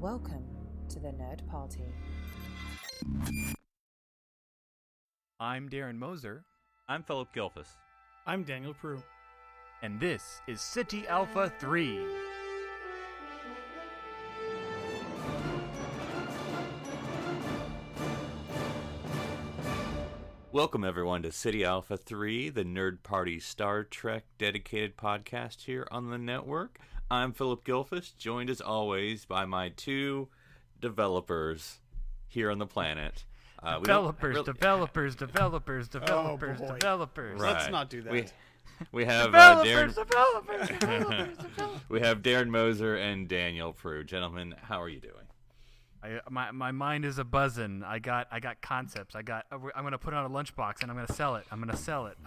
Welcome to the Nerd Party. I'm Darren Moser, I'm Philip Gilfus. I'm Daniel Prue. and this is City Alpha 3. Welcome everyone to City Alpha 3, the Nerd Party Star Trek dedicated podcast here on the network. I'm Philip Gilfus, joined as always by my two developers here on the planet. Developers. Oh, boy. Developers. Right. Let's not do that. We have Developers. We have Darren Moser and Daniel Prue. Gentlemen, how are you doing? My mind is a buzzing. I got concepts. I'm gonna put it on a lunchbox and I'm gonna sell it. I'm gonna sell it.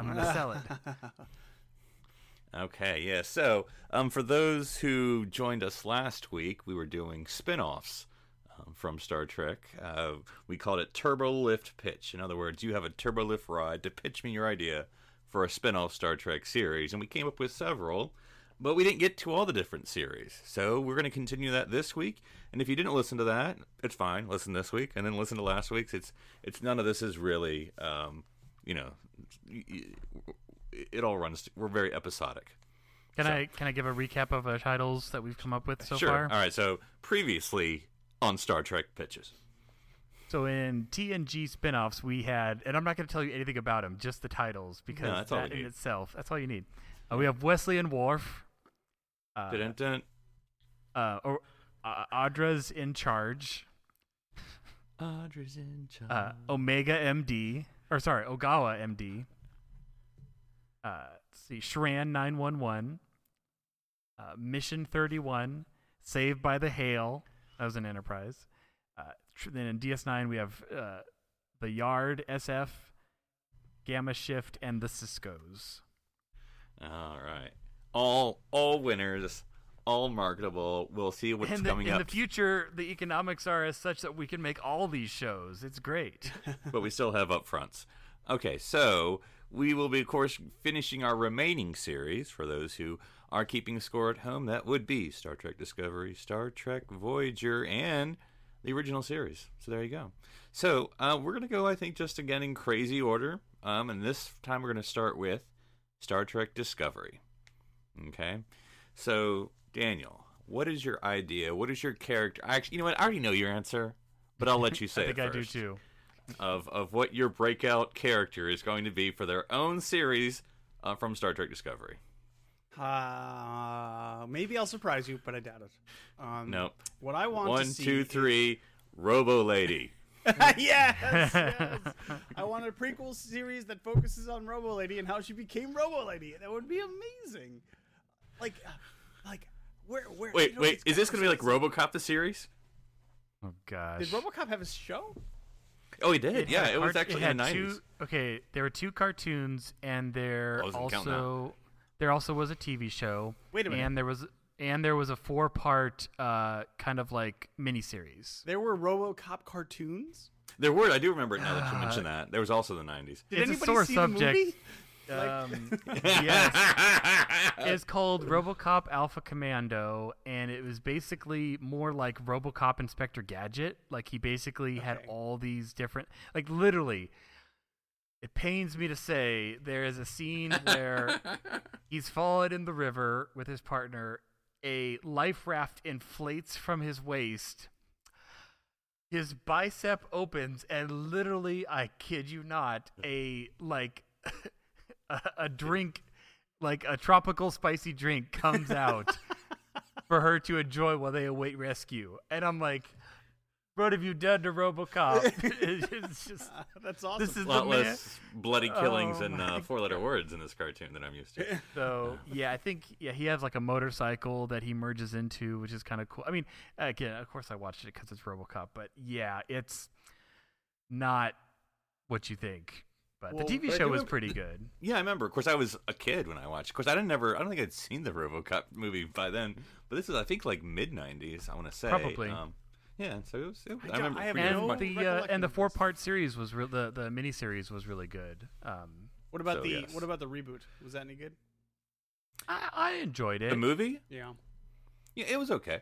Okay, yeah. So, for those who joined us last week, we were doing spin-offs from Star Trek. We called it Turbo Lift Pitch. In other words, you have a Turbo Lift ride to pitch me your idea for a spin-off Star Trek series. And we came up with several, but we didn't get to all the different series. So we're going to continue that this week. And if you didn't listen to that, it's fine. Listen this week and then listen to last week's. It's none of this is really, it all runs. We're very episodic. Can I give a recap of the titles that we've come up with so Sure. far? All right. So previously on Star Trek Pitches. So in TNG spin-offs, we had, and I'm not going to tell you anything about them, just the titles, because that's all that we in need. itself, that's all you need. We have Wesley and Worf. Dun-dun-dun. Audra's in charge. Audra's in charge. Ogawa MD. Let's see, Shran 911. Mission 31. Saved by the Hail. That was an Enterprise. Then in DS9 we have the Yard, SF, Gamma Shift, and the Ciscos. All right. All winners, all marketable. We'll see what's coming up. In the future, the economics are as such that we can make all these shows. It's great. But we still have upfronts. Okay, so we will be, of course, finishing our remaining series. For those who are keeping score at home, that would be Star Trek Discovery, Star Trek Voyager, and the original series. So there you go. So we're going to go, I think, just again in crazy order. And this time we're going to start with Star Trek Discovery. Okay? So, Daniel, what is your idea? What is your character? Actually, you know what? I already know your answer, but I'll let you say I think it I first. do too. Of what your breakout character is going to be for their own series from Star Trek Discovery. Maybe I'll surprise you, but I doubt it. Nope. What I want 1, to see 2, 3, Robo Lady. yes. I want a prequel series that focuses on Robo Lady and how she became Robo Lady. That would be amazing. Like, where? Wait. Is this going to be like RoboCop the series? Oh gosh. Did RoboCop have a show? Oh, he did. Yeah, it was It actually had in the 90s. there were two cartoons, and there Wasn't counting also was a TV show. Wait a minute. And there was a 4-part kind of like miniseries. There were RoboCop cartoons? There were. I do remember it now that you mentioned that. There was also the 90s. Did It's a anybody sore see subject. the movie? Yes. It's called RoboCop Alpha Commando, and it was basically more like RoboCop Inspector Gadget. Like, he basically had all these different, like, literally, it pains me to say, there is a scene where he's fallen in the river with his partner, a life raft inflates from his waist, his bicep opens, and literally, I kid you not, a drink, like a tropical spicy drink, comes out for her to enjoy while they await rescue. And I'm like, what have you done to RoboCop? It's just, That's awesome. this is A lot the man. less bloody killings Oh and 4-letter words in this cartoon than I'm used to. So yeah, I think he has like a motorcycle that he merges into, which is kind of cool. I mean, again, of course I watched it because it's RoboCop, but yeah, it's not what you think. But Well, the TV but show you was remember- pretty good. Yeah, I remember. Of course, I was a kid when I watched. Of course, I don't think I'd seen the RoboCop movie by then. But this is, I think, like mid-90s, I want to say. Probably. Yeah, so it was I remember. have pretty no much- And the recollection of this. 4-part series was the miniseries was really good. What about So, the yes. what about the reboot? Was that any good? I enjoyed it. the movie? Yeah. Yeah, it was okay.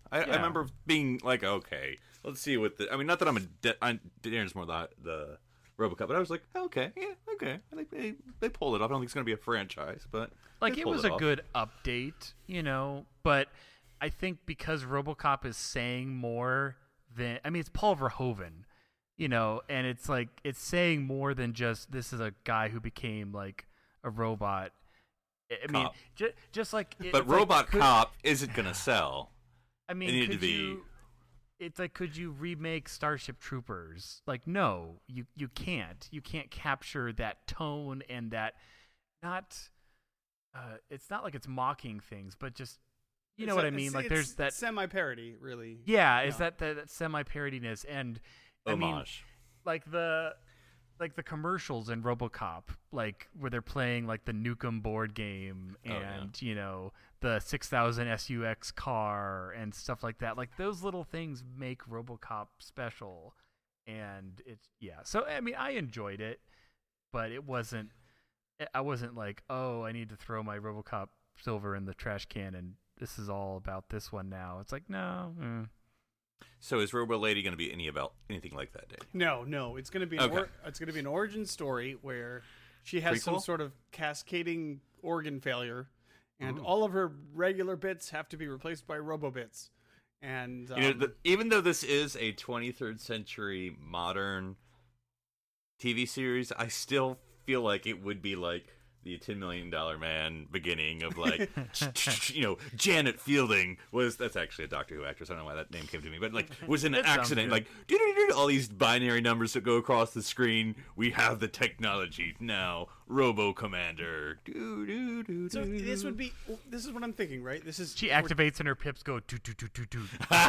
I remember being like, okay, let's see what the. I mean, not that Darren's more the RoboCop, but I was like, okay. I think they pulled it off. I don't think it's going to be a franchise, but like they it pulled was it a off. good update, but I think because RoboCop is saying more than it's Paul Verhoeven, and it's like it's saying more than just this is a guy who became like a robot. I mean, just like but RoboCop isn't going to sell. I mean, it needed to be. It's like, could you remake Starship Troopers? Like, no, you can't. You can't capture that tone and that not. It's not like it's mocking things, but just you know what I mean. Like, there's that semi-parody, really. Yeah, is that semi-parodiness and Homage. I mean, like the commercials in RoboCop, like where they're playing like the Nukem board game and the 6000 SUX car and stuff like that. Like those little things make RoboCop special, and it's So I mean, I enjoyed it, but it wasn't. I wasn't like, oh, I need to throw my RoboCop Silver in the trash can, and this is all about this one now. It's like no. So is Robo Lady going to be anything like that, Dave? No. It's going to be it's going to be an origin story where she has some sort of cascading organ failure, and all of her regular bits have to be replaced by Robo bits. And even though this is a 23rd century modern TV series, I still feel like it would be like the $10 Million Man beginning of like, Janet Fielding that's actually a Doctor Who actress. I don't know why that name came to me, but like was in an accident, like all these binary numbers that go across the screen. We have the technology now, Robo Commander. So this is what I'm thinking, right? She activates and her pips go do do do do do.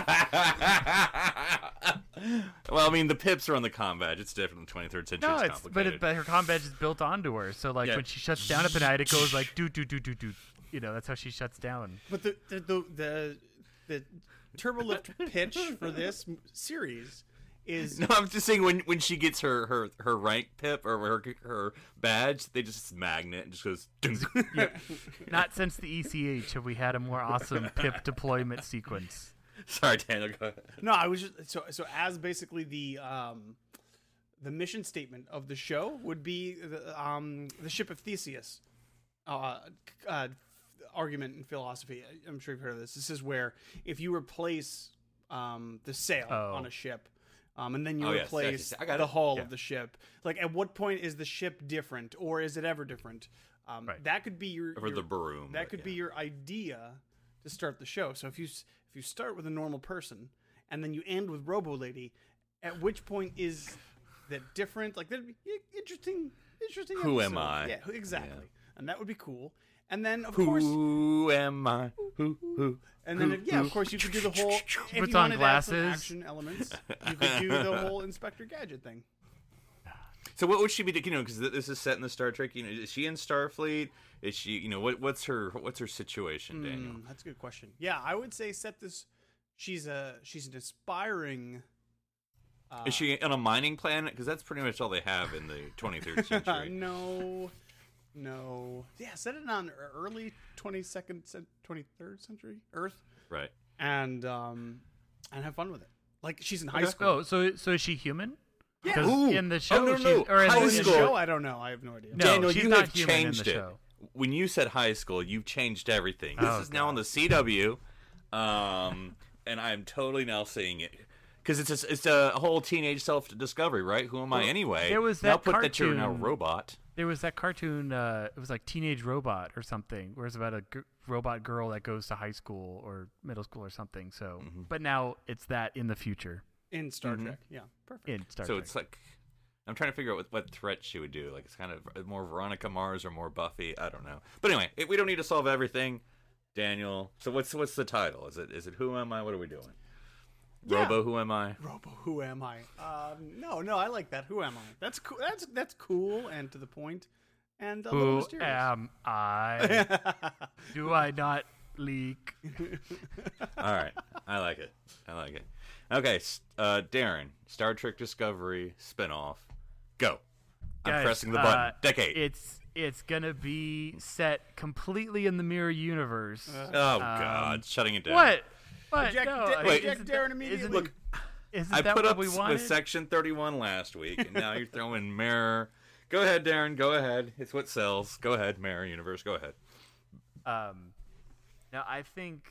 Well, I mean, the pips are on the comm badge. It's different than 23rd century. No, it's complicated. but her comm badge is built onto her. So like when she shuts down at night, it goes like do do do do do. That's how she shuts down. But the turbolift pitch for this series is no. I'm just saying when she gets her rank pip or her badge, they just magnet and just goes. Not since the ECH have we had a more awesome pip deployment sequence. Sorry, Daniel. Go ahead. No, I was just so as basically the mission statement of the show would be the ship of Theseus argument in philosophy. I'm sure you've heard of this. This is where if you replace the sail on a ship, and then you replace the hull of the ship, like at what point is the ship different, or is it ever different? That could be your the broom. That could be your idea to start the show. So if you start with a normal person and then you end with Robo Lady, at which point is that different? Like that'd be interesting. Who episode. am I? Yeah, exactly. Yeah. And that would be cool. And then of who course, who am I? Who? And then of course you could do the whole. If puts you on wanted to add some glasses. action elements, you could do the whole Inspector Gadget thing. So what would she be doing? Because this is set in the Star Trek. Is she in Starfleet? Is she? What's her situation, Daniel? That's a good question. Yeah, I would say set this. She's an aspiring. Is she on a mining planet? Because that's pretty much all they have in the 23rd century. No. Yeah, set it on early 23rd century Earth. Right. And have fun with it. Like she's in high school. Oh, so is she human? Yeah. Because in the show, no. or in High the school. show, I don't know. I have no idea. No, Daniel, she's you not have human in changed the it. show. When you said high school, you've changed everything. This is now on the CW, and I'm totally now seeing it. Because it's a whole teenage self-discovery, right? Who am I anyway? There was now that put that you're now a cartoon. robot. There was that cartoon. It was like Teenage Robot or something, where it's about a robot girl that goes to high school or middle school or something. So, but now it's that in the future In Star Trek. Yeah, perfect. in Star So Trek. it's like, I'm trying to figure out what threat she would do. Like, it's kind of more Veronica Mars or more Buffy. I don't know. But anyway, we don't need to solve everything, Daniel. So what's the title? Is it Who Am I? What are we doing? Yeah. Robo, Who Am I? Robo, who am I? No, I like that. Who am I? That's cool. That's cool and to the point, and a little Who mysterious. am I? Do I not leak? All right, I like it. Okay, Darren, Star Trek Discovery spinoff, go. I'm Guys, pressing the button. Decade. It's gonna be set completely in the mirror universe. Oh God, shutting it down. What? Eject Darren immediately. Look, I put up the Section 31 last week, and now you're throwing Mirror. Go ahead, Darren. Go ahead. It's what sells. Go ahead, Mirror Universe. Go ahead. Now, I think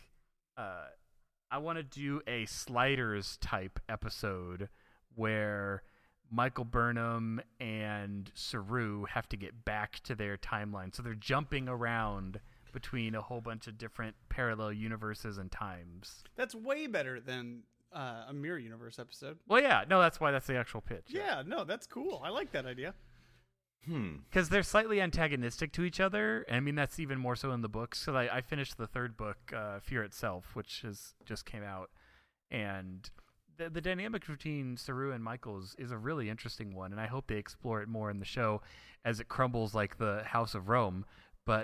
I want to do a Sliders type episode where Michael Burnham and Saru have to get back to their timeline. So they're jumping around between a whole bunch of different parallel universes and times. That's way better than a Mirror Universe episode. Well, yeah. No, that's why that's the actual pitch. Yeah, no, that's cool. I like that idea. Because they're slightly antagonistic to each other. I mean, that's even more so in the books. So I finished the third book, Fear Itself, which just came out. And the dynamic between Saru and Michael is a really interesting one, and I hope they explore it more in the show as it crumbles like the House of Rome. But,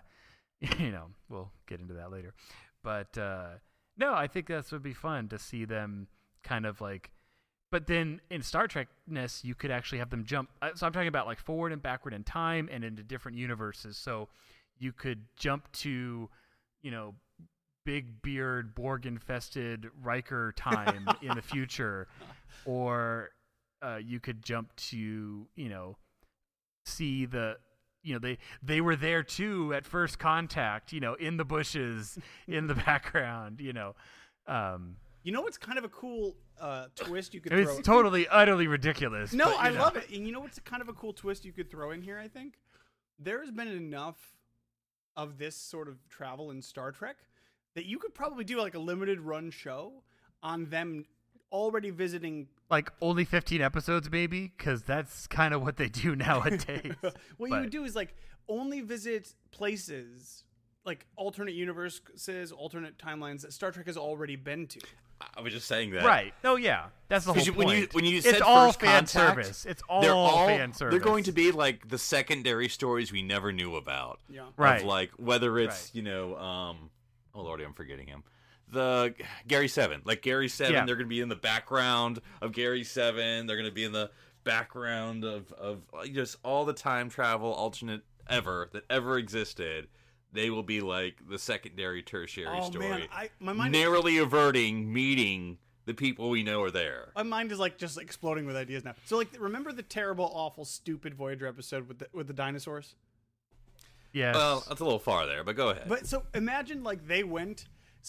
we'll get into that later. But, no, I think this would be fun to see them kind of like... But then in Star Trek-ness, you could actually have them jump... So I'm talking about like forward and backward in time and into different universes. So you could jump to, big beard, Borg-infested Riker time in the future, or you could jump to, see the, they were there too at first contact, in the bushes, in the background, You know what's kind of a cool twist you could throw? It's totally, utterly ridiculous. No, I love it. And you know what's kind of a cool twist you could throw in here, I think? There's been enough of this sort of travel in Star Trek that you could probably do like a limited run show on them already visiting. Like only 15 episodes, maybe? Because that's kind of what they do nowadays. What you would do is like only visit places, like alternate universes, alternate timelines that Star Trek has already been to. I was just saying that. Right. Oh, yeah. That's the whole point. When you said it's all first fan contact, service. It's all fan service. They're going to be like the secondary stories we never knew about. Yeah. Right. Of like whether it's, oh Lordy, I'm forgetting him. The Gary 7. Like Gary 7, They're going to be in the background of Gary 7. They're going to be in the background of just all the time travel alternate that ever existed. They will be like the secondary, tertiary story. Man, my mind narrowly averting meeting the people we know are there. My mind is like just exploding with ideas now. So like, remember the terrible, awful, stupid Voyager episode with the dinosaurs? Yes. Well, that's a little far there, but go ahead. But so imagine like they went.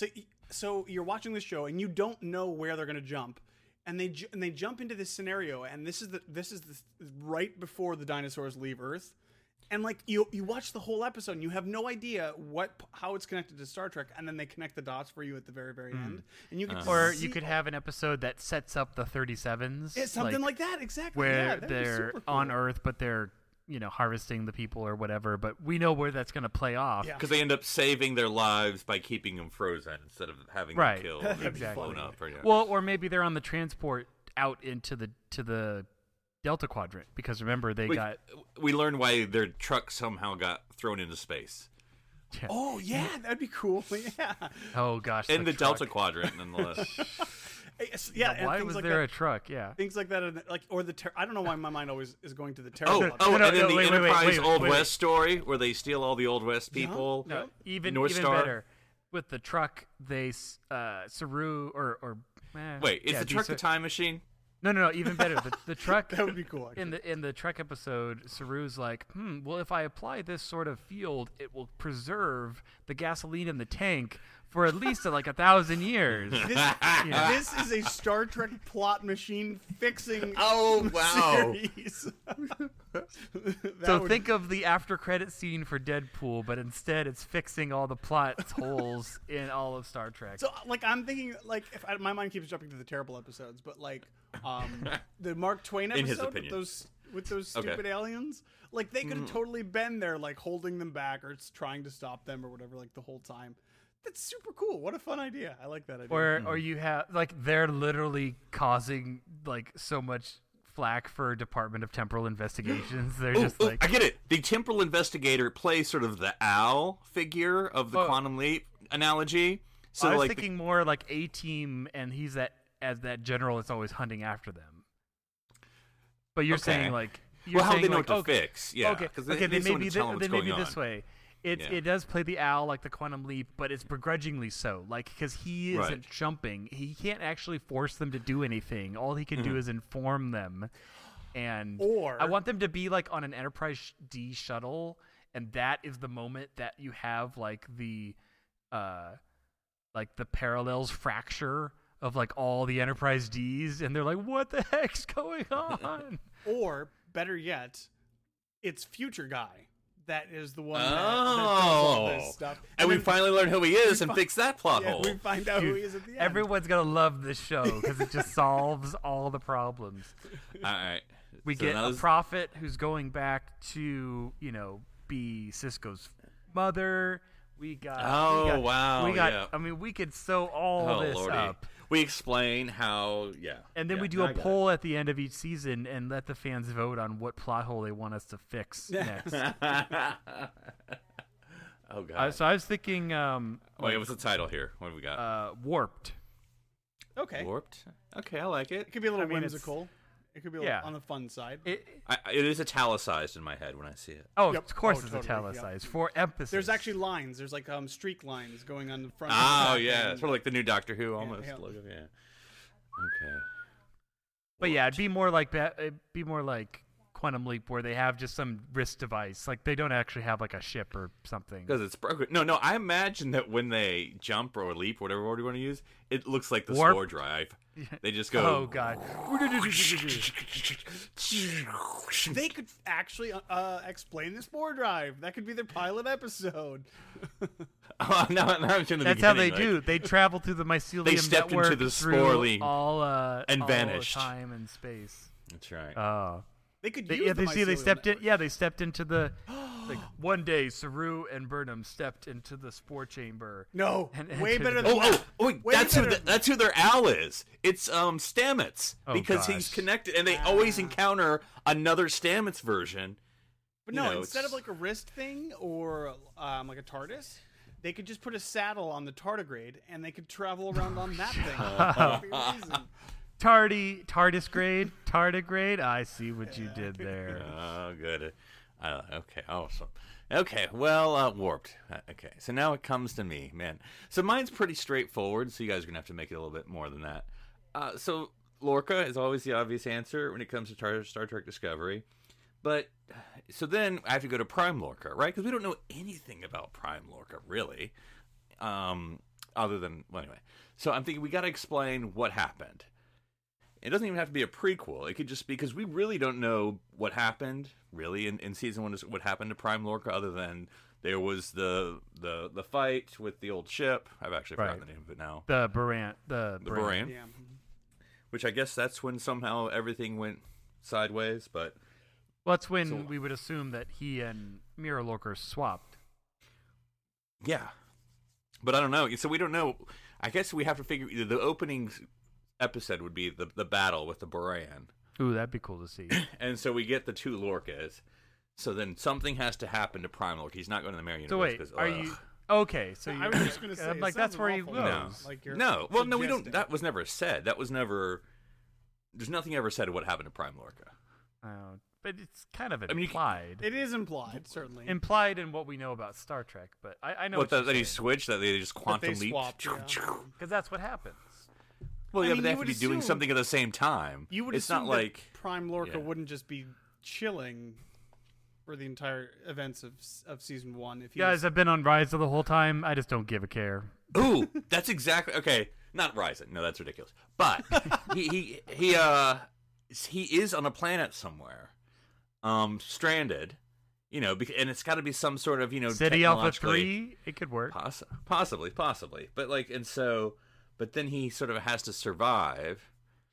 So you're watching this show and you don't know where they're going to jump, and they jump into this scenario, and this is right before the dinosaurs leave Earth. And like you watch the whole episode and you have no idea how it's connected to Star Trek, and then they connect the dots for you at the very, very end. And you could you could have an episode that sets up the 37s. Yeah, something like that, exactly. Where they're on Earth, but they're harvesting the people or whatever. But we know where that's going to play off because they end up saving their lives by keeping them frozen instead of having them killed and blown up. Right? Well, or maybe they're on the transport out into the Delta Quadrant, because remember we learned why their truck somehow got thrown into space. Yeah. Oh yeah, that'd be cool. Yeah. Oh gosh. In the Delta Quadrant, nonetheless. Yeah. Why was there a truck? Yeah. Things like that, or the. I don't know why my mind always is going to the Terrible. And then the Enterprise Old West story where they steal all the Old West people. No, even Star. better. With the truck, they Saru or. Wait, is the truck the time machine? No, even better. The truck that would be cool. Actually. In the truck episode, Saru's like, well, if I apply this sort of field, it will preserve the gasoline in the tank for at least like 1,000 years. This is a Star Trek plot machine fixing. Oh wow! Series. So think of the after credit scene for Deadpool, but instead it's fixing all the plot holes in all of Star Trek. So like I'm thinking like my mind keeps jumping to the terrible episodes, but like the Mark Twain episode with those stupid aliens, like they could have totally been there, like holding them back or trying to stop them or whatever, like the whole time. That's super cool. What a fun idea. I like that idea. Or you have like they're literally causing like so much flack for Department of Temporal Investigations. They're just like, I get it. The temporal investigator plays sort of the Al figure of the Quantum Leap analogy. So I was thinking more like A-Team, and he's as that general that's always hunting after them. But you're saying like, how they know what to fix? Yeah. Okay. They may be this way. It does play the owl like the Quantum Leap, but it's begrudgingly so. Like, because he isn't jumping, he can't actually force them to do anything. All he can do is inform them. And I want them to be like on an Enterprise D shuttle, and that is the moment that you have like the parallels fracture of like all the Enterprise Ds, and they're like, what the heck's going on? Or better yet, it's Future Guy that is the one that does all this stuff. And we finally learn who he is and fix that plot hole. We find out who he is at the end. Everyone's gonna love this show because it just solves all the problems. All right. We get a prophet who's going back to, be Sisko's mother. We got. I mean, we could sew all this up. We explain how, and then we do a poll at the end of each season and let the fans vote on what plot hole they want us to fix next. Oh God! So I was thinking. What's the title here? What do we got? Warped. Okay. Warped. Okay, I like it. It could be a little whimsical. It could be on the fun side. It is italicized in my head when I see it. Oh, of course it's italicized for emphasis. There's actually lines. There's like streak lines going on the front. Oh, yeah. Sort of like the new Doctor Who almost. Yeah. Okay. But it'd be more like Quantum Leap, where they have just some wrist device. Like, they don't actually have like a ship or something. Because it's broken. No, I imagine that when they jump or leap, whatever word you want to use, it looks like the spore drive. They just go. Oh God! They could actually explain the spore drive. That could be their pilot episode. That's how they do. They travel through the mycelium they stepped network into the spore all and vanished. Time and space. That's right. Oh. They could use they stepped in. Yeah, they stepped into the. Like, one day, Saru and Burnham stepped into the spore chamber. No, way better than that. That's who their owl is. It's Stamets, because he's connected, and they always encounter another Stamets version. But instead of like a wrist thing or like a TARDIS, they could just put a saddle on the tardigrade, and they could travel around on that thing. That would be amazing. Tardigrade. I see what you did there. Oh, good. Okay, awesome. Okay, well, Warped. Okay, so now it comes to me, man. So mine's pretty straightforward, so you guys are going to have to make it a little bit more than that. So Lorca is always the obvious answer when it comes to Star Trek Discovery. But, so then I have to go to Prime Lorca, right? Because we don't know anything about Prime Lorca, really. Other than, well, anyway. So I'm thinking we got to explain what happened. It doesn't even have to be a prequel. It could just be, because we really don't know what happened, really, in season 1, what happened to Prime Lorca, other than there was the fight with the old ship. I've actually forgotten the name of it now. The Buran. Yeah. Which I guess that's when somehow everything went sideways, but... Well, that's when we would assume that he and Mira Lorca swapped. Yeah. But I don't know. So we don't know. I guess we have to figure... Either the opening episode would be the battle with the Buran. Ooh, that'd be cool to see. And so we get the two Lorcas. So then something has to happen to Prime Lorca. He's not going to the Mirror Universe. So wait, are you... Okay, so I was just going to say... I'm like, that's where he goes. No. Well, no, we don't... That was never said. That was never... There's nothing ever said of what happened to Prime Lorca. But it's kind of implied. It is implied, certainly. Implied in what we know about Star Trek, but I know what that he switched, that they just quantum leaped? Because that's what happens. Well, but they have to be doing something at the same time. You would assume not like Prime Lorca wouldn't just be chilling for the entire events of season 1. If guys have been on Risa the whole time, I just don't give a care. Ooh, that's exactly okay. Not Risa. No, that's ridiculous. But he is on a planet somewhere, stranded. You know, and it's got to be some sort of City Alpha 3. It could work. Possibly. But like, and so. But then he sort of has to survive.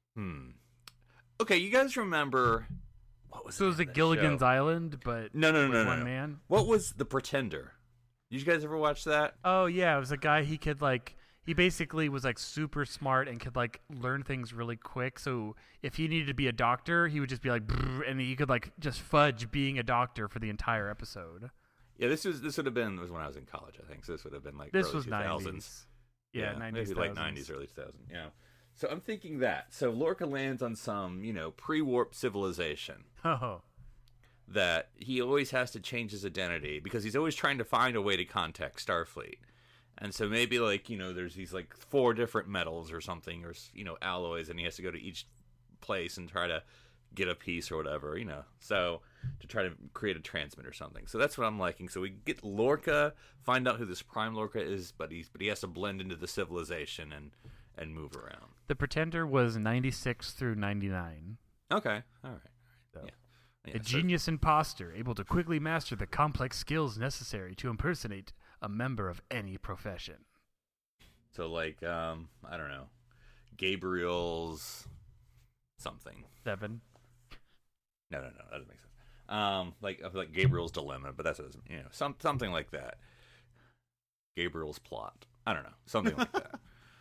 Okay, you guys remember what was? So it was Gilligan's Island, but no. One man. What was The Pretender? Did you guys ever watch that? Oh yeah, it was a guy. He could he basically was super smart and could learn things really quick. So if he needed to be a doctor, he would just be and he could just fudge being a doctor for the entire episode. Yeah, this would have been when I was in college, I think. So this would have been this early was 2000s. 90s. Yeah, 90s, maybe late 90s, early 2000s. Yeah. So I'm thinking that. So Lorca lands on some, pre-warp civilization. Oh. that he always has to change his identity because he's always trying to find a way to contact Starfleet. And so maybe, like, you know, there's these, like, 4 different metals or something, or, you know, alloys, and he has to go to each place and try to get a piece or whatever, you know. So, to try to create a transmit or something. So that's what I'm liking. So we get Lorca, find out who this Prime Lorca is, but he has to blend into the civilization and move around. The Pretender was 96 through 99. Okay, all right. So. Yeah. A genius imposter, able to quickly master the complex skills necessary to impersonate a member of any profession. So, like, I don't know, Gabriel's something. 7. No, that doesn't make sense. Like Gabriel's dilemma, but that's, you know, something like that. Gabriel's plot. I don't know, something like that.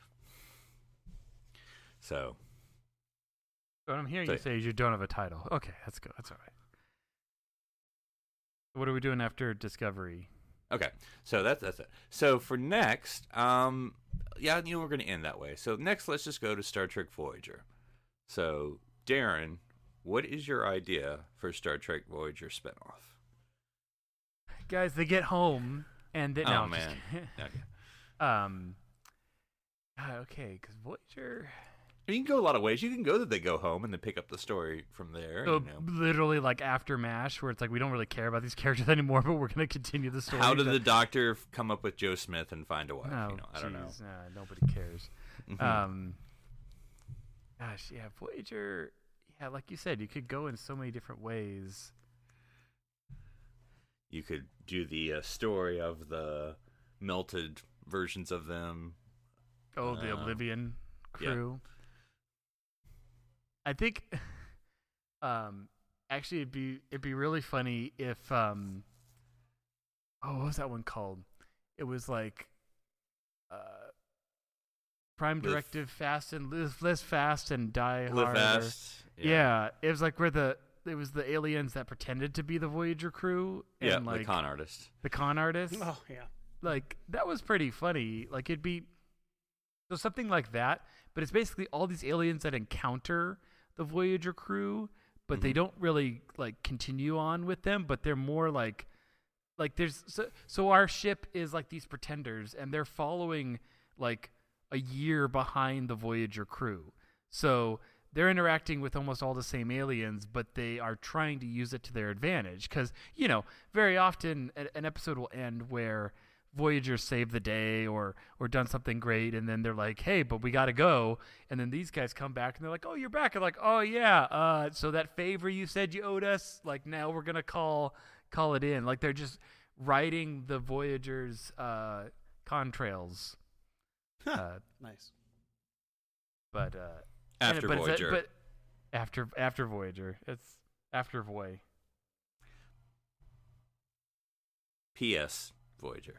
So. What I'm hearing you say is you don't have a title. Okay, that's good. That's all right. What are we doing after Discovery? Okay, so that's it. So for next, yeah, you know, we're going to end that way. So next, let's just go to Star Trek Voyager. So, Darren, what is your idea for Star Trek Voyager spinoff? Guys, they get home and they... Oh, man. Okay, because Voyager... You can go a lot of ways. You can go that they go home and then pick up the story from there. So you know. Literally like after MASH, where it's like we don't really care about these characters anymore, but we're going to continue the story. How did the Doctor come up with Joe Smith and find a wife? Oh, you know, I don't know. Nobody cares. Gosh, yeah, Voyager. Yeah, like you said, you could go in so many different ways. You could do the story of the melted versions of them. Oh, the Oblivion crew. Yeah. I think, actually, it'd be really funny if, what was that one called? It was like, Prime Directive Fast and Live Fast and Die Hard. Live Fast. Yeah, it was like it was the aliens that pretended to be the Voyager crew. And yeah, like, the con artist. The con artist. Oh yeah. Like that was pretty funny. Like it'd be so something like that, but it's basically all these aliens that encounter the Voyager crew, but they don't really like continue on with them, but they're more like there's so our ship is like these pretenders and they're following like a year behind the Voyager crew. So they're interacting with almost all the same aliens, but they are trying to use it to their advantage cuz you know, very often an episode will end where Voyager saved the day or done something great, and then they're like, hey, but we gotta go, and then these guys come back and they're like, oh, you're back, and like, oh yeah, so that favor you said you owed us, like now we're gonna call it in. Like they're just writing the Voyager's contrails. Nice. But after Voyager. But after Voyager, it's after Voy. P.S. Voyager.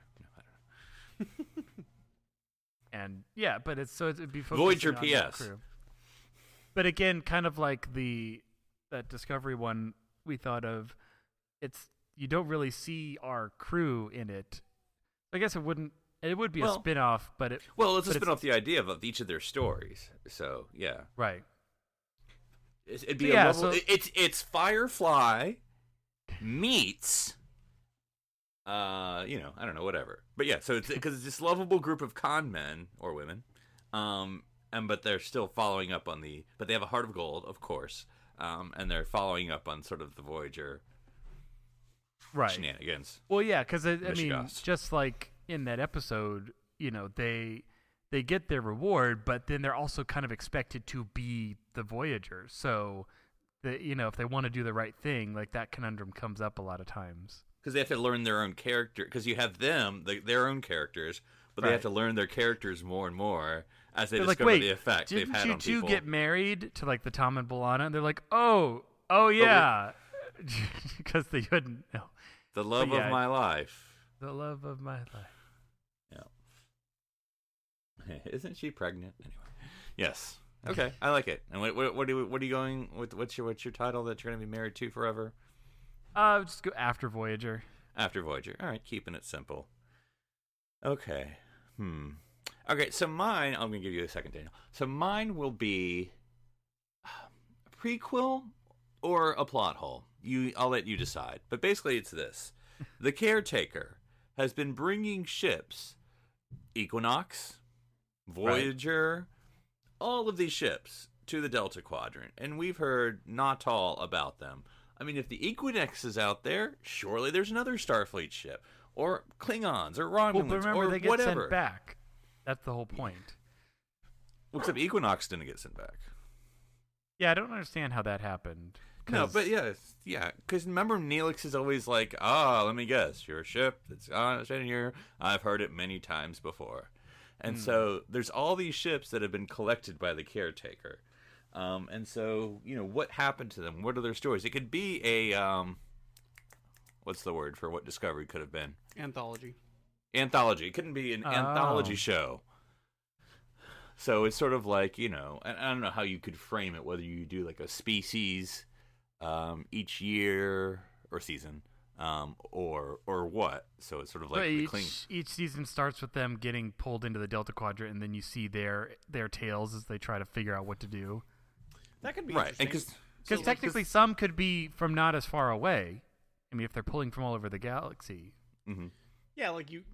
And yeah, but it'd be Voyager on PS. Crew. But again, kind of like that Discovery one we thought of, you don't really see our crew in it. I guess it would be a spin-off, but it's a spin-off the idea of each of their stories. So yeah, right. It'd be a level. It's Firefly meets. You know, I don't know, whatever. But yeah, so it's because it's this lovable group of con men or women, but they're still following up on but they have a heart of gold, of course, and they're following up on sort of the Voyager shenanigans. Well, yeah, because I mean, just like in that episode, you know, they get their reward, but then they're also kind of expected to be the Voyagers. So, you know, if they want to do the right thing, like that conundrum comes up a lot of times. Because they have to learn their own character. Because you have their own characters, but they have to learn their characters more and more as they discover the effect they've had on people. Didn't you two get married to like the Tom and B'Elanna? And they're like, oh yeah, because they couldn't know. The love of my life. The love of my life. Yeah. Isn't she pregnant anyway? Yes. Okay, I like it. And what are you going with? What's your title that you're going to be married to forever? Just go after Voyager. After Voyager. All right, keeping it simple. Okay. Okay, so mine, I'm going to give you a second, Daniel. So mine will be a prequel or a plot hole. I'll let you decide. But basically, it's this: the Caretaker has been bringing ships, Equinox, Voyager, all of these ships to the Delta Quadrant, and we've heard not all about them. I mean, if the Equinox is out there, surely there's another Starfleet ship, or Klingons, or Romulans, but remember, or they get whatever. Sent back. That's the whole point. Except Equinox didn't get sent back. Yeah, I don't understand how that happened. No, but yeah, because remember, Neelix is always like, let me guess, your ship that's in here, I've heard it many times before. And so there's all these ships that have been collected by the Caretaker. And so, what happened to them? What are their stories? It could be a, what's the word for what Discovery could have been? Anthology. It couldn't be an anthology show. So it's sort of like, and I don't know how you could frame it, whether you do like a species each year or season, or what. So it's sort of like each season starts with them getting pulled into the Delta Quadrant, and then you see their tales as they try to figure out what to do. That could be right, interesting. Because technically some could be from not as far away. I mean, if they're pulling from all over the galaxy. Mm-hmm. Yeah, like you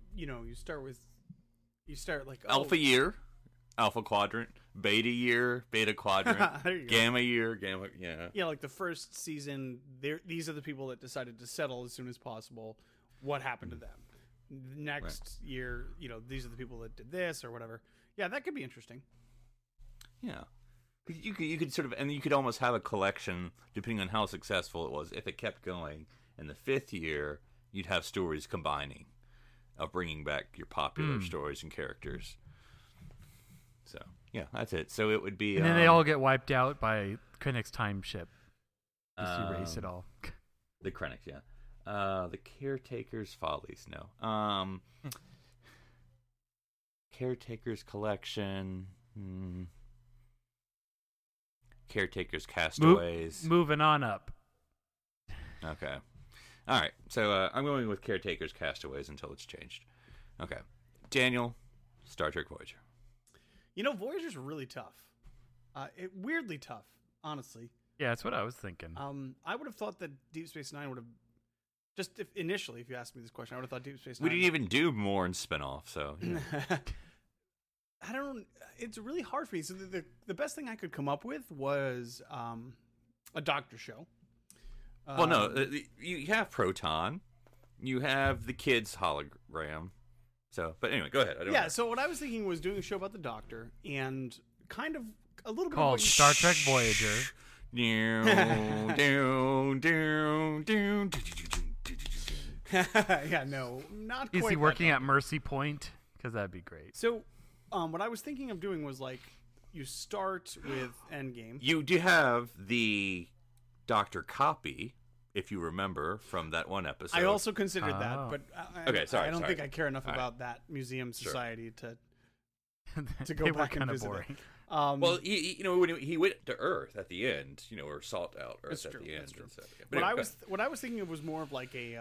start like Alpha year, Alpha Quadrant, Beta year, Beta Quadrant, Gamma year, Gamma. Yeah, like the first season, these are the people that decided to settle as soon as possible. What happened to them? Next year, these are the people that did this or whatever. Yeah, that could be interesting. Yeah. You could sort of, and you could almost have a collection depending on how successful it was. If it kept going in the fifth year, you'd have stories combining of bringing back your popular stories and characters. So yeah, that's it. So it would be, and then they all get wiped out by Krennic's time ship. Just erase it all. The Krennic, yeah. The Caretaker's Follies, no. Caretaker's Collection. Caretaker's Castaways. Moving on up. Okay. All right. So I'm going with Caretaker's Castaways until it's changed. Okay. Daniel, Star Trek Voyager. Voyager's really tough. Weirdly tough, honestly. Yeah, that's what I was thinking. I would have thought that Deep Space Nine would have initially, if you asked me this question, I would have thought Deep Space Nine. We didn't even do more in spinoff, so. Yeah. I don't. It's really hard for me. So the best thing I could come up with was a Doctor show. Well, no, you have Proton, you have the kids hologram. So, but anyway, go ahead. I don't know. So what I was thinking was doing a show about the Doctor and kind of a little bit called Star Trek Voyager. Yeah, no, not quite. Is he working at Mercy Point? Because that'd be great. So, what I was thinking of doing was like you start with Endgame. You do have the Doctor copy, if you remember from that one episode. I also considered that, but I don't think I care enough All about that museum society to go they back were and visit boring. it. Well, when he went to Earth at the end, or Salt Out Earth at the end. That's true. So, but what I was thinking of was more of like a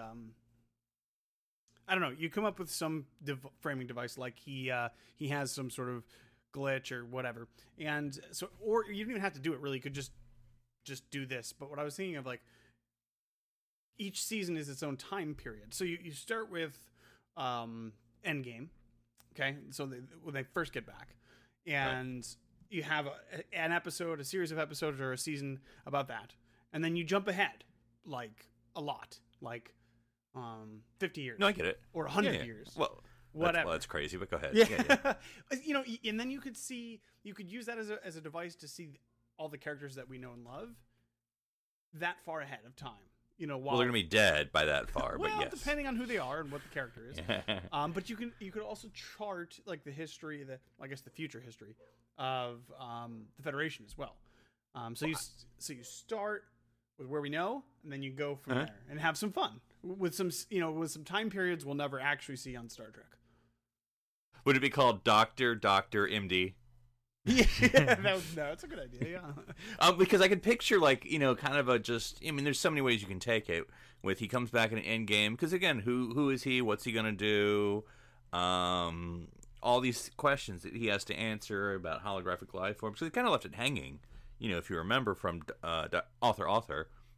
I don't know. You come up with some framing device, like he has some sort of glitch or whatever, and so, or you don't even have to do it. Really, you could just do this. But what I was thinking of, like, each season is its own time period. So you start with Endgame, okay? So when they first get back, and you have an episode, a series of episodes, or a season about that, and then you jump ahead, like a lot, like 50 years. No, I get it. Or 100 years. Well, whatever. That's crazy, but go ahead. Yeah. And then you could use that as a device to see all the characters that we know and love that far ahead of time. While well, they're gonna be dead by that far, well, but yes, depending on who they are and what the character is. But you could also chart like the history, the future history of the Federation as well. So you start with where we know, and then you go from there and have some fun with some time periods we'll never actually see on Star Trek. Would it be called Dr. MD? Yeah, that's a good idea. Yeah, because I could picture kind of there's so many ways you can take it. With he comes back in an Endgame, because again, who is he? What's he gonna do? All these questions that he has to answer about holographic life forms. So they kind of left it hanging. If you remember from author,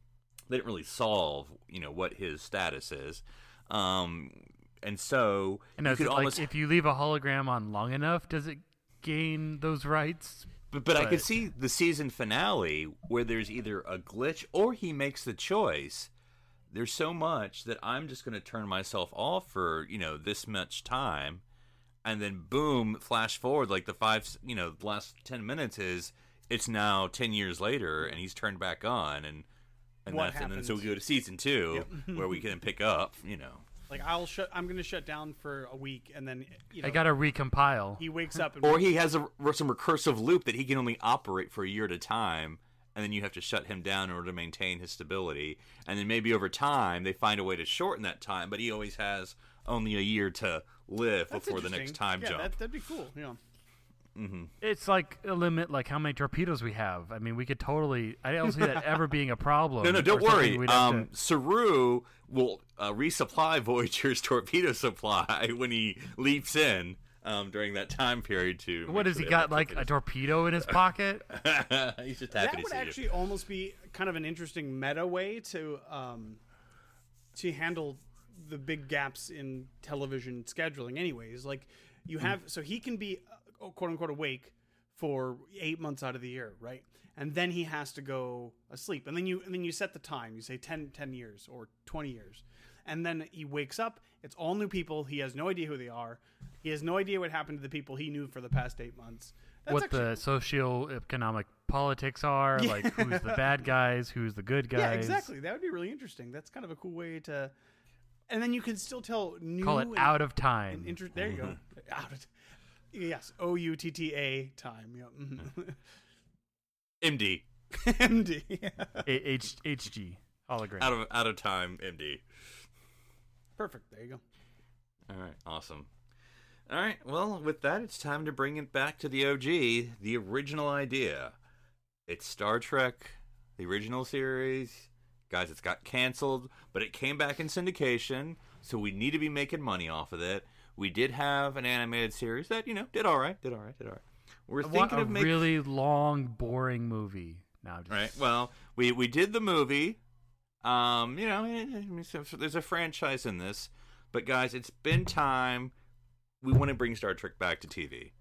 they didn't really solve, what his status is. And so you could almost, if you leave a hologram on long enough, does it gain those rights? But I could see the season finale where there's either a glitch or he makes the choice. There's so much that I'm just going to turn myself off for, this much time. And then boom, flash forward like the last 10 minutes is it's now 10 years later and he's turned back on and then so we go to season 2 where we can pick up, Like I'm going to shut down for a week, and then I got to recompile. He wakes up, or he has some recursive loop that he can only operate for a year at a time, and then you have to shut him down in order to maintain his stability. And then maybe over time they find a way to shorten that time, but he always has only a year to live before the next time jump. That'd be cool. Yeah. Mm-hmm. It's like a limit, like how many torpedoes we have. I mean, we could totally. I don't see that ever being a problem. No, don't worry. Saru will resupply Voyager's torpedo supply when he leaps in during that time period. To what has he got? Like a torpedo in his pocket? He's just happy to see you. That would actually almost be kind of an interesting meta way to handle the big gaps in television scheduling. Anyways, like you have, so he can be quote unquote awake for 8 months out of the year, right? And then he has to go asleep, and then you set the time. You say 10 years or 20 years, and then he wakes up. It's all new people. He has no idea who they are. He has no idea what happened to the people he knew for the past 8 months. What the socioeconomic politics are, like who's the bad guys, who's the good guys. Yeah, exactly. That would be really interesting. That's kind of a cool way to. And then you can still tell new. Call it out of time. There you go. Out of. Yes, OUTTA time. Yeah. MD. MD. HG hologram. Out of time. MD. Perfect. There you go. All right. Awesome. All right. Well, with that, it's time to bring it back to the OG, the original idea. It's Star Trek, the original series. Guys, it's got canceled, but it came back in syndication, so we need to be making money off of it. We did have an animated series that, did all right. We're thinking of making a really long, boring movie. Right. Well, we did the movie. There's a franchise in this, but guys, it's been time. We want to bring Star Trek back to TV.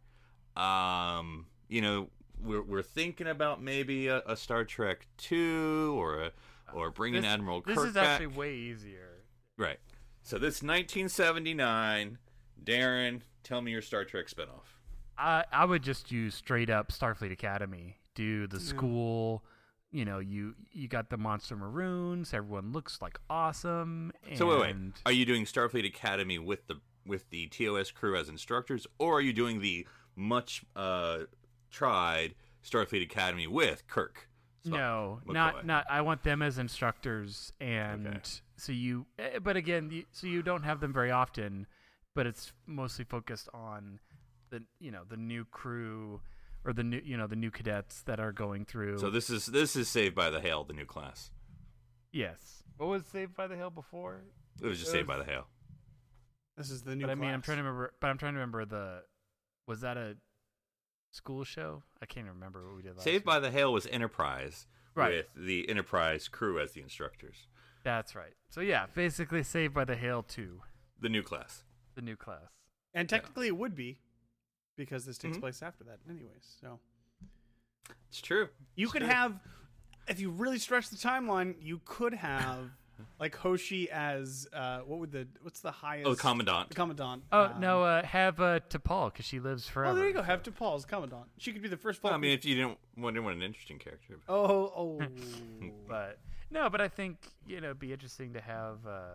We're thinking about maybe a Star Trek 2 or bringing Admiral Kirk back. This is actually way easier. Right. So this 1979. Darren, tell me your Star Trek spinoff. I would just use straight up Starfleet Academy. Do the school, you got the Monster Maroons. Everyone looks like awesome. So wait, are you doing Starfleet Academy with the TOS crew as instructors, or are you doing the much tried Starfleet Academy with Kirk? No, not. I want them as instructors, and so you. But again, so you don't have them very often. But it's mostly focused on the new crew or the new cadets that are going through. So this is Saved by the Hail, the new class. Yes. What was Saved by the Hail before? It was just Saved by the Hail. This is the new class. I mean, I'm trying to remember. Was that a school show? I can't remember what we did last Saved by the Hail was Enterprise, right, with the Enterprise crew as the instructors. That's right. So yeah, basically Saved by the Hail 2. The new class. The new class. And technically it would be, because this takes place after that anyways. So it's true. You could have, if you really stretch the timeline, you could have like Hoshi as what's the highest? Oh, the Commandant. The Commandant. Oh no, have T'Pol, because she lives forever. Oh, there you go. Have T'Pol as Commandant. She could be the first. Well, I mean, if you didn't want an interesting character. But I think it'd be interesting to have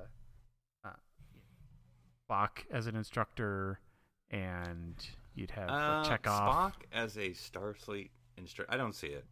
Spock as an instructor, and you'd have Chekhov. Spock as a Starfleet instructor. I don't see it.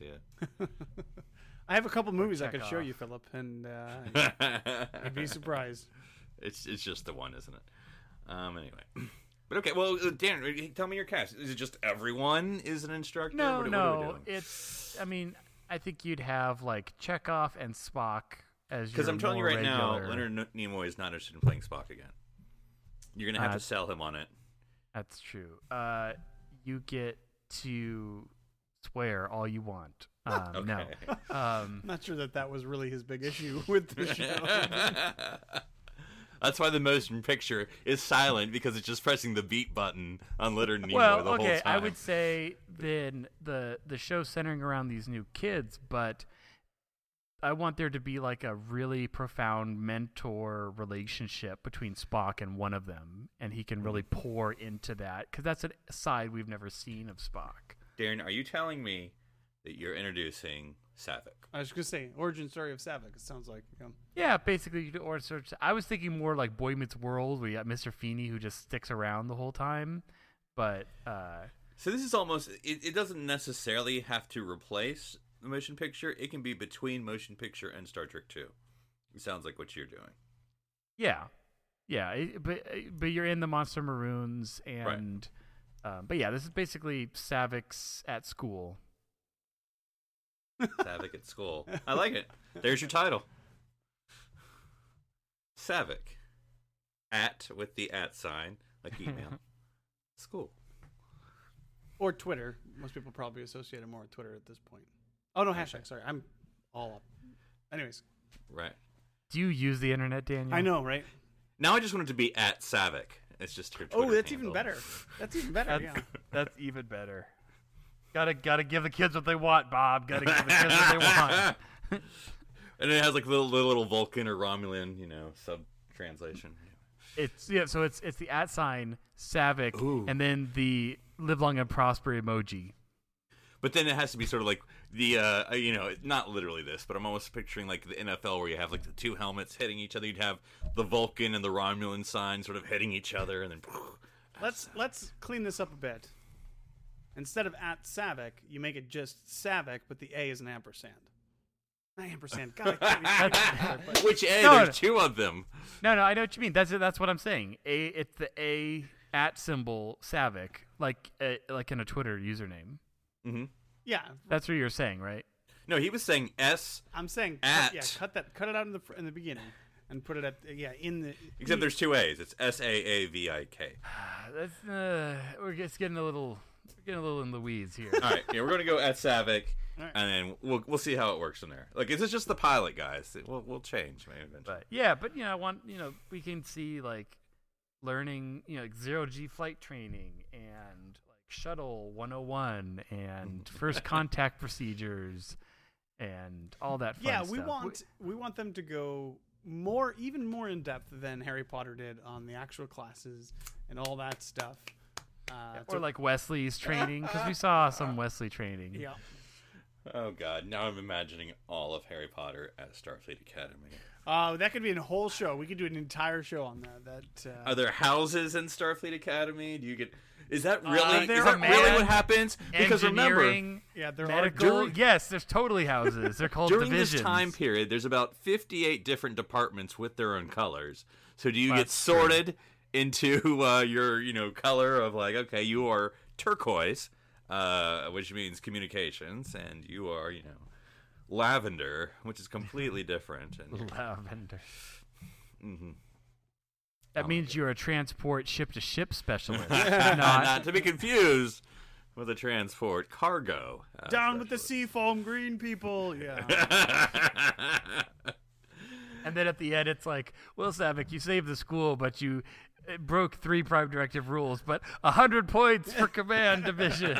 I have a couple movies I could show you, Philip, and you'd be surprised. It's just the one, isn't it? Anyway. But okay, well, Dan, tell me your cast. Is it just everyone is an instructor? No, what no. Are we doing? I think you'd have like Chekhov and Spock as your because I'm telling you right now, regular... Leonard Nimoy is not interested in playing Spock again. You're gonna have to sell him on it. That's true. You get to swear all you want. No. Not sure that was really his big issue with the show. That's why the motion picture is silent, because it's just pressing the beat button on Leonard Nimoy the whole time. I would say then the show centering around these new kids, but I want there to be like a really profound mentor relationship between Spock and one of them, and he can really pour into that, because that's a side we've never seen of Spock. Darren, are you telling me that you're introducing Saavik? I was going to say, origin story of Saavik, it sounds like. Yeah, basically, you do origin story. I was thinking more like Boy Meets World, where you got Mr. Feeney who just sticks around the whole time. But so this is almost, it doesn't necessarily have to replace the motion picture. It can be between motion picture and Star Trek 2. It sounds like what you're doing. Yeah. But you're in the Monster Maroons, and but yeah, this is basically Saavik's at school. Saavik at school. I like it. There's your title. Saavik. At with the @ sign, like email. School. Or Twitter. Most people probably associate it more with Twitter at this point. Oh, no, hashtag. Sorry. I'm all up. Anyways. Right. Do you use the internet, Daniel? I know, right? Now I just want it to be at Saavik. It's just her Twitter that's handle. even better. That's even better, yeah. That's even better. Gotta give the kids what they want, Bob. Gotta give the kids what they want. And it has like little Vulcan or Romulan, sub translation. So it's the @ sign Saavik, and then the live long and prosper emoji. But then it has to be sort of like the not literally this, but I'm almost picturing like the NFL where you have like the two helmets hitting each other. You'd have the Vulcan and the Romulan sign sort of hitting each other, and then. Let's clean this up a bit. Instead of @ Saavik, you make it just Saavik, but the A is an ampersand. Not ampersand. God, which A? No, there's two of them. No, I know what you mean. That's what I'm saying. It's the A @ symbol Saavik, like in a Twitter username. Mm-hmm. Yeah, that's what you're saying, right? No, he was saying S. I'm saying at. Cut it out in the beginning and put it in the. Except there's two A's. It's Saavik. We're just getting a little in the weeds here. All right, we're going to go at Saavik, right. And then we'll see how it works from there. Like, this is just the pilot, guys. We'll change maybe eventually. But I want we can see like learning like 0G flight training and like shuttle 101 and first contact procedures and all that fun stuff. We want them to go even more in depth than Harry Potter did on the actual classes and all that stuff. Or like Wesley's training, because we saw some Wesley training. Yeah. Oh God! Now I'm imagining all of Harry Potter at Starfleet Academy. That could be a whole show. We could do an entire show on that. Are there houses in Starfleet Academy? Do you get? Is that really? Really what happens? Because remember, medical. Yes, there's totally houses. They're called during divisions. This time period, there's about 58 different departments with their own colors. So do you get sorted into your color of like, okay, you are turquoise, which means communications, and you are lavender, which is completely different. And lavender. Mm-hmm. That means you're a transport ship-to-ship specialist. Not to be confused with a transport cargo. Down with the seafoam green people. Yeah. And then at the end, it's like, well, Saavik, you saved the school, but you broke 3 Prime Directive rules, but 100 points for command division.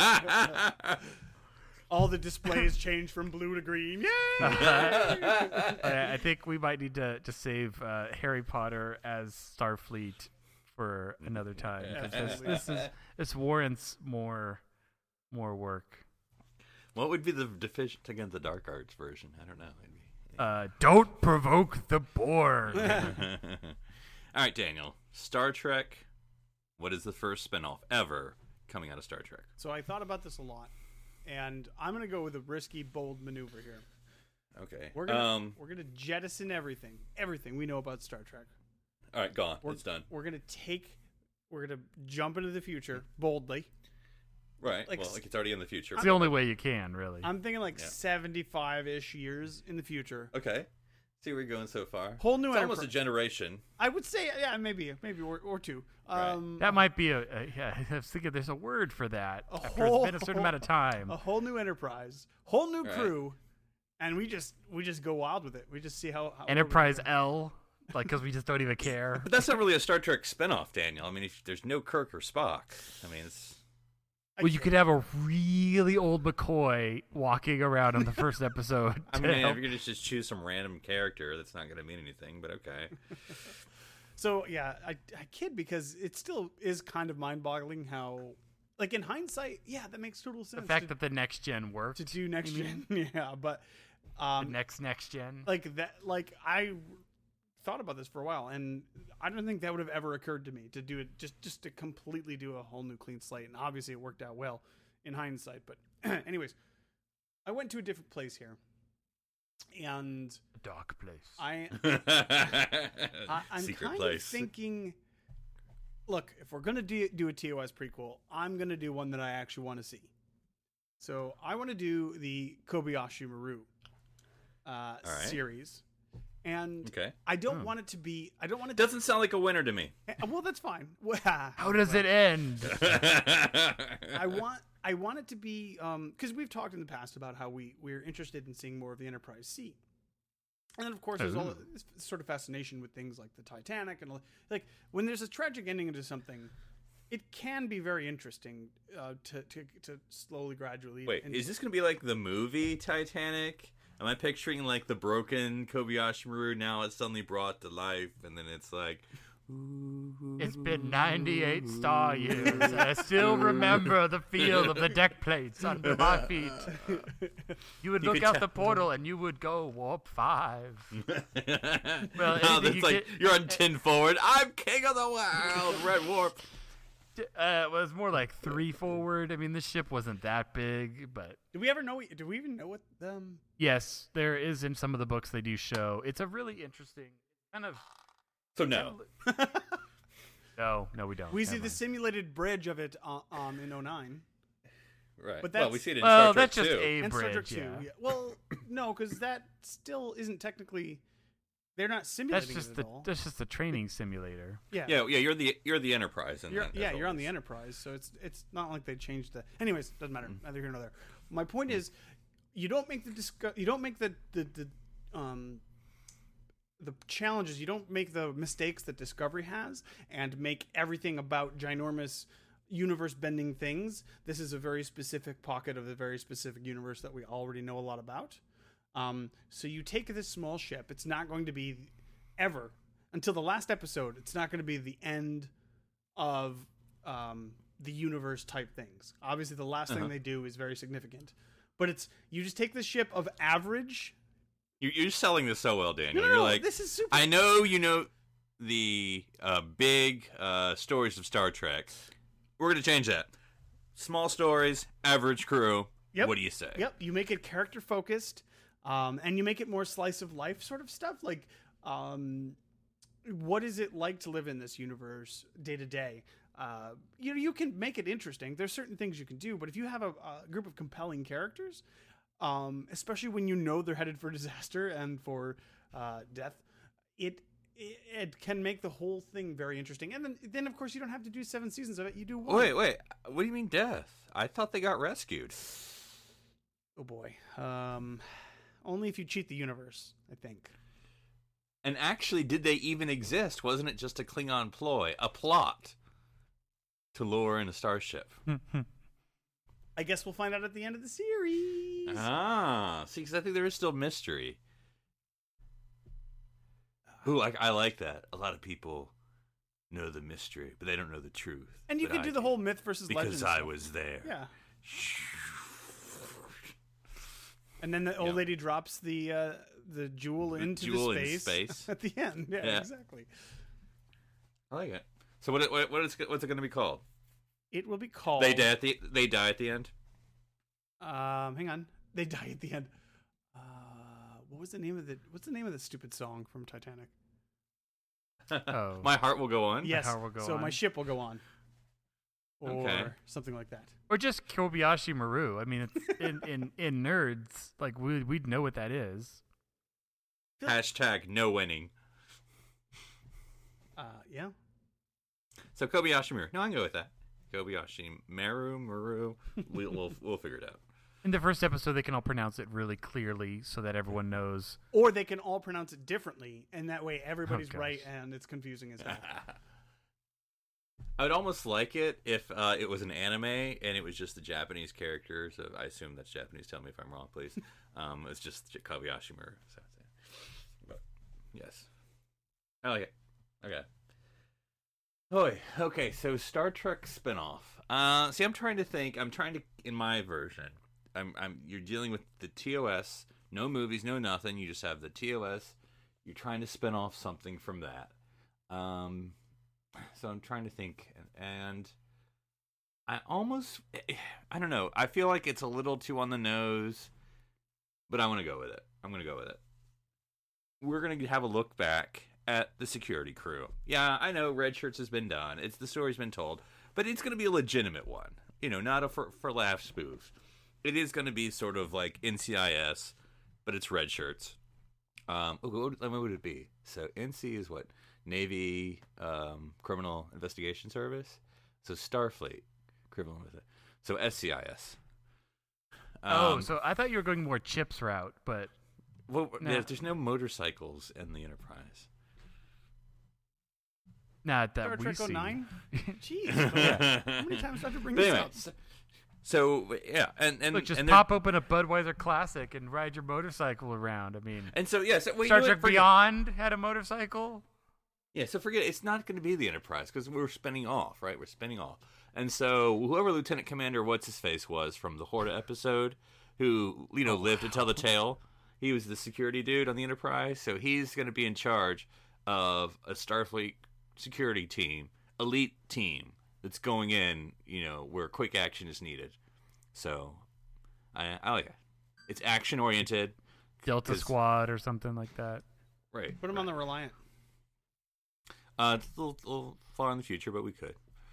All the displays changed from blue to green. Yay! I think we might need to save Harry Potter as Starfleet for another time. This warrants more work. What would be the deficient against the Dark Arts version? I don't know. Don't provoke the Borg. All right, Daniel. Star Trek. What is the first spinoff ever coming out of Star Trek? So I thought about this a lot, and I'm going to go with a risky, bold maneuver here. Okay. We're gonna jettison everything we know about Star Trek. All right, gone. It's done. We're gonna jump into the future boldly. Right. It's already in the future. It's the only way you can, really. I'm thinking 75-ish years in the future. Okay. See where you're going so far. Whole new it's almost a generation. I would say, yeah, maybe or two. Right. That might be yeah, I was thinking there's a word for that. After it's been a certain amount of time. A whole new enterprise, whole new crew, and we just go wild with it. We just see how Enterprise L, like, because we just don't even care. But that's not really a Star Trek spinoff, Daniel. I mean, if there's no Kirk or Spock, I mean, it's. Well, you could have a really old McCoy walking around in the first episode. I mean, if you're going to just choose some random character, that's not going to mean anything, but okay. So, yeah, I kid because it still is kind of mind-boggling how, like, in hindsight, yeah, that makes total sense. The fact that the next gen worked. To do next gen, yeah, but... the next gen. Like, that, like, I thought about this for a while, and I don't think that would have ever occurred to me to do it, just to completely do a whole new clean slate. And obviously it worked out well in hindsight, but anyways, I went to a different place here, and a dark place. I'm kind of thinking, look, if we're gonna do a TOS prequel, I'm gonna do one that I actually want to see. So I want to do the Kobayashi Maru series. And I don't want it to be. I don't want it. Doesn't sound like a winner to me. Well, that's fine. How does it end? I want it to be because we've talked in the past about how we're interested in seeing more of the Enterprise C, and then of course there's all this sort of fascination with things like the Titanic and like when there's a tragic ending to something, it can be very interesting to slowly, gradually. Wait, is this going to be like the movie Titanic? Am I picturing like the broken Kobayashi Maru now it's suddenly brought to life and then it's like it's been 98 star years and I still remember the feel of the deck plates under my feet. You would look out the portal and you would go warp 5. Well, it's like you're on 10 forward. I'm king of the world. Red warp. It was more like 3 forward. I mean, this ship wasn't that big, but do we even know what Yes, there is in some of the books they do show. It's a really interesting kind of. So no. No, we don't. We see the simulated bridge of it in 09. Right. But we see it in Star Trek that's 2. just a and bridge. Star Trek 2. Yeah. Well, no, because that still isn't technically. They're not simulating it at all. That's just the training simulator. Yeah. You're the Enterprise. You're on the Enterprise, so it's not like they changed the. Anyways, doesn't matter. Neither here nor there. My point is, you don't make the challenges. You don't make the mistakes that Discovery has, and make everything about ginormous universe-bending things. This is a very specific pocket of a very specific universe that we already know a lot about. So you take this small ship. It's not going to be ever until the last episode. It's not going to be the end of the universe type things. Obviously, the last thing they do is very significant. But you just take this ship of average. You're selling this so well, Daniel. No, you're like, this is super. I know you know the big stories of Star Trek. We're going to change that. Small stories, average crew. Yep. What do you say? Yep. You make it character focused. And you make it more slice of life sort of stuff. Like, what is it like to live in this universe day to day? You can make it interesting. There's certain things you can do, but if you have a group of compelling characters, especially when you know they're headed for disaster and for death, it can make the whole thing very interesting. And then of course you don't have to do 7 seasons of it. You do 1. Wait. What do you mean death? I thought they got rescued. Oh boy. Only if you cheat the universe, I think. And actually, did they even exist? Wasn't it just a Klingon ploy, a plot to lure in a starship? I guess we'll find out at the end of the series. See, because I think there is still mystery. Ooh, I like that. A lot of people know the mystery, but they don't know the truth. And you could do the whole myth versus legend. Because I was there. Yeah. And then the old lady drops the jewel into the space at the end. Yeah, exactly. I like it. So what's it going to be called? It will be called. They die at the end. Hang on. They die at the end. What's the name of the stupid song from Titanic? My Heart Will Go On. Yes. My Heart Will Go so On. My Ship Will Go On. Or something like that. Or just Kobayashi Maru. I mean, it's in nerds, like we'd know what that is. Hashtag no winning. Yeah. So Kobayashi Maru. No, I can go with that. Kobayashi Maru. We'll figure it out. In the first episode, they can all pronounce it really clearly so that everyone knows. Or they can all pronounce it differently, and that way everybody's right and it's confusing as hell. I would almost like it if it was an anime and it was just the Japanese characters. So I assume that's Japanese. Tell me if I'm wrong, please. It's just Kobayashi Maru. So, but yes, I like it. Okay. Okay. So Star Trek spinoff. See, I'm trying to think. In my version, you're dealing with the TOS. No movies, no nothing. You just have the TOS. You're trying to spin off something from that. So I'm trying to think, and I don't know. I feel like it's a little too on the nose, but I want to go with it. I'm going to go with it. We're going to have a look back at the security crew. Yeah, I know Red Shirts has been done. The story's been told, but it's going to be a legitimate one. Not a for laugh spoof. It is going to be sort of like NCIS, but it's Red Shirts. What would it be? So NC is what? Navy Criminal Investigation Service. So Starfleet criminal with it. So SCIS. So I thought you were going more Chips route, but there's no motorcycles in the Enterprise. Not that Star we Trek see. 09? Jeez. How many times do I have to bring this up? So yeah, and look, just pop open a Budweiser Classic and ride your motorcycle around. I mean, and so yes, Star Trek Beyond had a motorcycle. Yeah, so forget it's not going to be the Enterprise because we're spinning off, right? We're spinning off, and so whoever Lieutenant Commander what's his face was from the Horta episode, who lived to tell the tale, he was the security dude on the Enterprise, so he's going to be in charge of a Starfleet security team, elite team that's going in, where quick action is needed. So, I like it. It's action oriented. Delta Squad or something like that. Right. Put him on the Reliant. It's a little far in the future, but we could.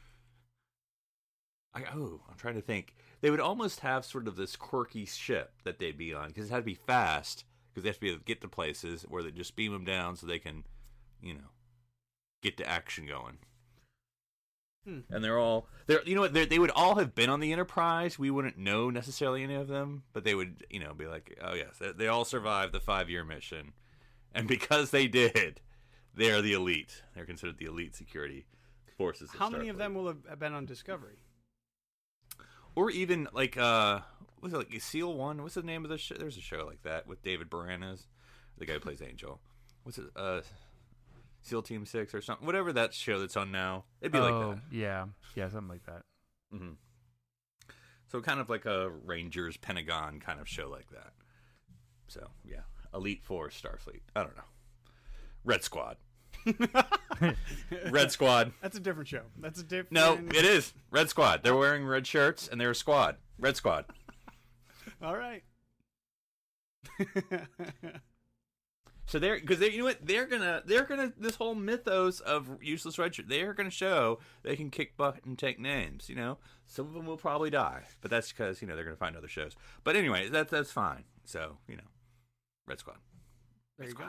I'm trying to think. They would almost have sort of this quirky ship that they'd be on, because it had to be fast, because they have to be able to get to places where they just beam them down so they can, get the action going. And they would all have been on the Enterprise. We wouldn't know necessarily any of them, but they would, be like, oh yes, they all survived the 5-year mission. And because they did, they are the elite. They're considered the elite security forces. How many of them will have been on Discovery? Or even like, was it like SEAL 1? What's the name of the show? There's a show like that with David Boreanaz, the guy who plays Angel. What's it? SEAL Team 6 or something. Whatever that show that's on now. It'd be like that. Yeah, something like that. Mm-hmm. So kind of like a Rangers Pentagon kind of show like that. So yeah, Elite Force Starfleet. I don't know. Red Squad. Red Squad. That's a different show. That's a different. No, it is Red Squad. They're wearing red shirts and they're a squad. Red Squad. All right. So because you know what, they're gonna this whole mythos of useless red shirt. They're gonna show they can kick butt and take names. Some of them will probably die, but that's because they're gonna find other shows. But anyway, that's fine. So Red Squad. There you go.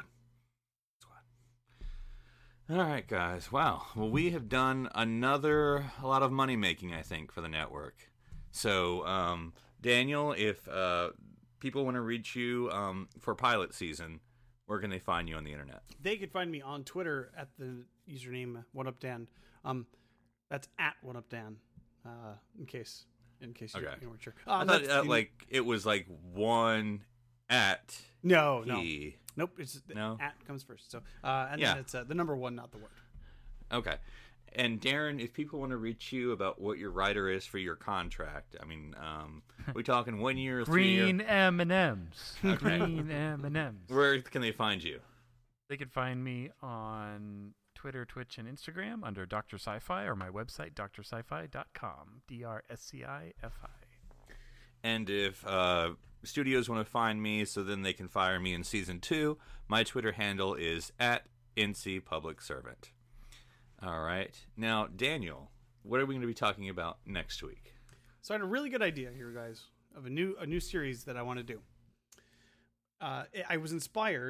All right, guys. Wow. Well, we have done a lot of money making, I think, for the network. So, Daniel, if people want to reach you for pilot season, where can they find you on the internet? They could find me on Twitter at the username OneUpDan. That's at OneUpDan. In case you weren't sure. I thought it was like one at no. Nope, it's at comes first. So then it's the number 1, not the word. Okay. And Darren, if people want to reach you about what your writer is for your contract, I mean, we talking 1 year, 3 year? Green M&Ms. Okay. Green M&Ms. Where can they find you? They can find me on Twitter, Twitch, and Instagram under Dr. Sci-Fi, or my website, drsci-fi.com. DRSCIFI. And if studios want to find me so then they can fire me in season 2, my Twitter handle is @NCPublicServant. All right. Now, Daniel, what are we going to be talking about next week? So I had a really good idea here, guys, of a new series that I want to do. I was inspired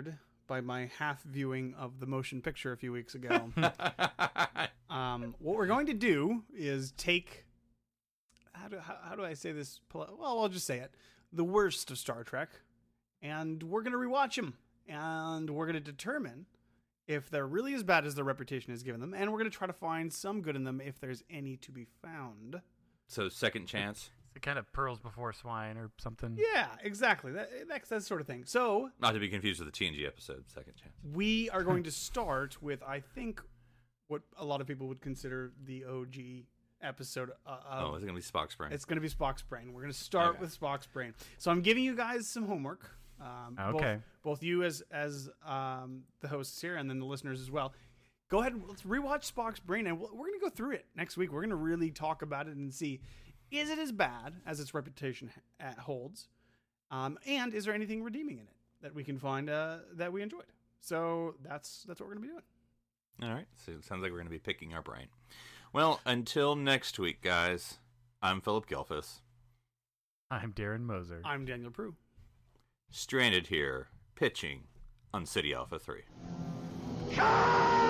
by my half viewing of the motion picture a few weeks ago. What we're going to do is take, how do I say this? Well, I'll just say it. The worst of Star Trek, and we're going to rewatch them, and we're going to determine if they're really as bad as their reputation has given them, and we're going to try to find some good in them if there's any to be found. So second chance? It's kind of pearls before swine or something. Yeah, exactly. That's that sort of thing. So, not to be confused with the TNG episode, Second Chance. We are going to start with, I think, what a lot of people would consider the OG episode. Is it going to be Spock's Brain? It's going to be Spock's Brain. We're going to start with Spock's Brain. So I'm giving you guys some homework. Okay. Both you as the hosts here, and then the listeners as well. Go ahead and let's rewatch Spock's Brain, and we're going to go through it next week. We're going to really talk about it and see, is it as bad as its reputation holds? And is there anything redeeming in it that we can find that we enjoyed? So that's what we're going to be doing. All right. So it sounds like we're going to be picking our brain. Well, until next week, guys, I'm Philip Gelfus. I'm Darren Moser. I'm Daniel Prue. Stranded here, pitching on City Alpha 3.